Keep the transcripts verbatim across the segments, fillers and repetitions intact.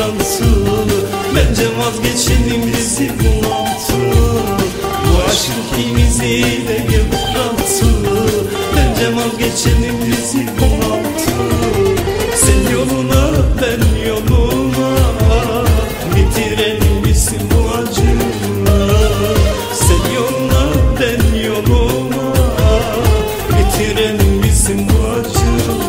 yıprantı. Bence vazgeçelim bizi bunaltı. Bu aşk ikimizi de yıprattı. Bence vazgeçelim bizi bunaltı. Sen yoluna ben yoluma, bitirelim bizim bu acıyı. Sen yoluna ben yoluma, bitirelim bizim bu acıyı.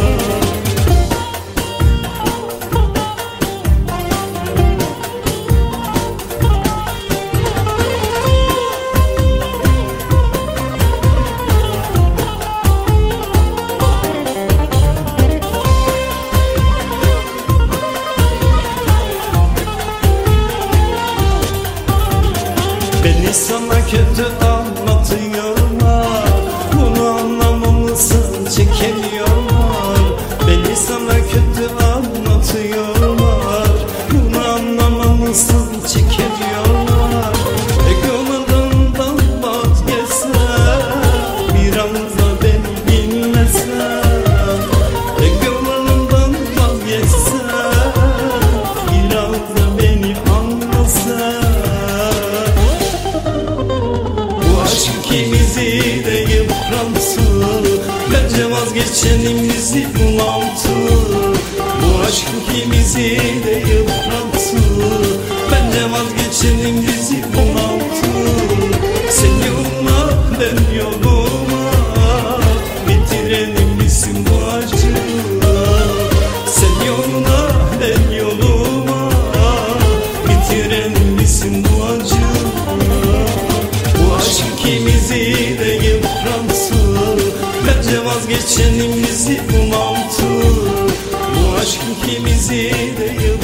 Beni sana kötü anlatıyorlar, bunu anlamamışsın, çekemiyorlar. Beni sana kötü anlatıyorlar, bunu anlamamışsın, çekemiyorlar. Egolarından vazgeçsen, biraz da beni dinlesen. Egolarından vazgeçsen, biraz da beni anlasan. İkimizi de yıprattı. Bence vazgeçelim bizi bunaltı. Bu aşk ikimizi de yıprattı. Bence vazgeçelim bizi bunaltı. Sen yoluna ben yoluma, bitirelim bizim bu acıyı. Sen yoluna ben yoluma, bitirelim bizim bu acıyı. İkimizi de yıprattı. Bence vazgeçelim bizi bunaltı. Bu aşk ikimizi de yıprattı.